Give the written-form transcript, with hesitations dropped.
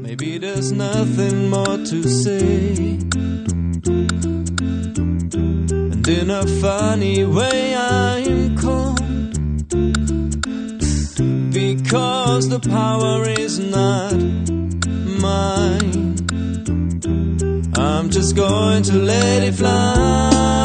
Maybe there's nothing more to say. And in a funny way I'm cold, because the power is not mine. I'm just going to let it fly.